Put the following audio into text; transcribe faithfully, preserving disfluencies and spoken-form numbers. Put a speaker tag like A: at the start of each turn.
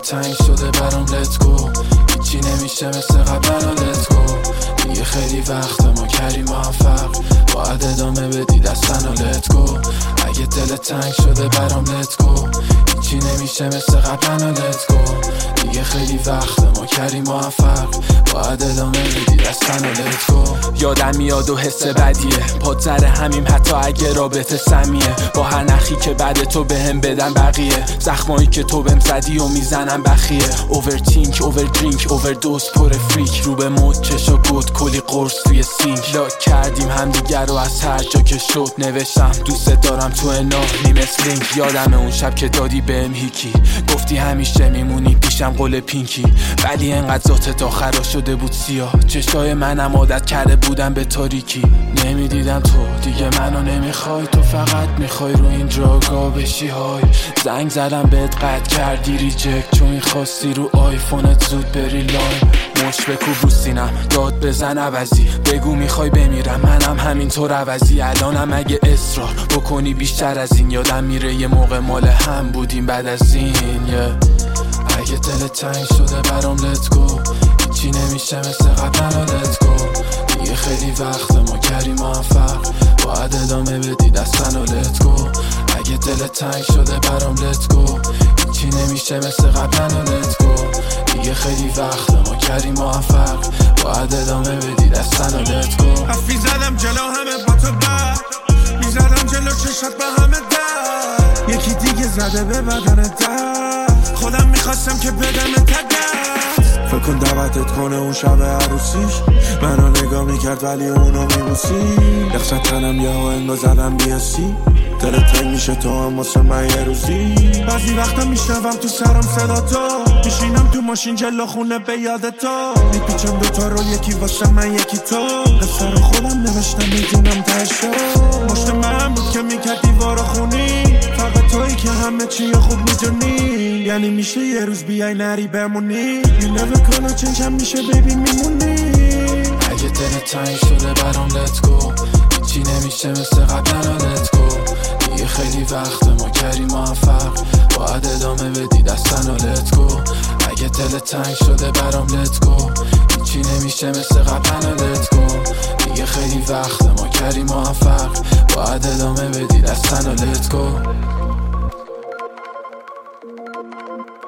A: تنگ شده برام let's go. هیچی نمیشه مثل قبلا let's go. دیگه خیلی وقت ما کردیم موفق، باید ادامه بدی دستن و let's go. اگه دل تنگ شده برام let's go. هیچی نمیشه مثل قبلا let's go. دیگه خیلی وقت ما کردیم موفق، باید ادامه بدی دستن و let's go.
B: یادم میاد و حس بدیه، پاد زره همیم حتی اگه رابطه سمیه. با هر نخی که بعد تو بهم بدن بقیه، زخمایی که تو بهم زدی و میزنم بخیه. اوورتینک، اووردرینک، اووردوز، پر فریک، رو به مد چشا گود، کلی قرص توی سینک. لاک کردیم همدیگر رو از هر جا که شد، نوشتم دوست دارم تو ناهی مثل لینک. یادم اون شب که دادی بهم هیکی، گفتی همیشه میمونی پیشم قول پینکی. ولی انقدر ذاتت آخرا شده بود سیاه، چشای منم عادت کرده بودم به تاریکی. نمیدیدم تو دیگه منو نمیخوای، تو فقط میخوای رو این دراگا بشی های. زنگ زدم بهت قطع کردی ریجکت، چون میخواستی رو آیفونت زود بری لاین. مش بکوب رو سینم داد بزن عوضی، بگو میخوای بمیرم منم همینطور عوضی. الانم اگه اصرار بکنی بیشتر از این، یادم میره یه موقع مال هم بودیم بعد از این yeah.
A: اگه دل تنگ شده برام let's go. هیچی نمیشه مثل قبلا let's go. دیگه خیلی وقت ما کردیم موفق، باید ادامه بدی دستن و let's go. اگه دل تنگ شده برام let's go. هیچی نمیشه مثل قبلا let's go. دیگه خیلی وقت ما کردیم موفق، باید ادامه بدی دستن و let's go.
C: حرفی زدم جلو همه با تو بر میزدم جلو چشات با همه در، یکی دیگه زده به بدن در، خودم میخواستم که بدم تگست. فکر کن دعوتت کنه اون شب عروسیش، منو نگاه میکرد ولی اونو میبوسی. یخشت تنم یه ها انگا زدم بیاسی، دلت تنگ میشه تو هم واسه من یه روزی. بعضی وقتا میشنوم تو سرم صدا تو، میشینم تو ماشین جلو خونه به یاد تو. میپیچم دوتا رول، یکی واسه من یکی تو، قصه رو خودم نوشتم میدونم تشو. مشت من بود که میکرد دیوار خونی، فقط تویی که همه چی خوب میدونی. یعنی میشه یه روز بیای نری بمونی، You never gonna change هم میشه بیبی میمونی.
A: اگه دل تنگ شده برام let's go. هیچی نمیشه مثل قبلا let's go. دیگه خیلی وقت ما کردیم موفق، باید ادامه بدی دستن و let's go. اگه دل تنگ شده برام let's go. هیچی نمیشه مثل قبلا let's go. دیگه خیلی وقت ما کردیم موفق، باید ادامه بدی دستن و let's go.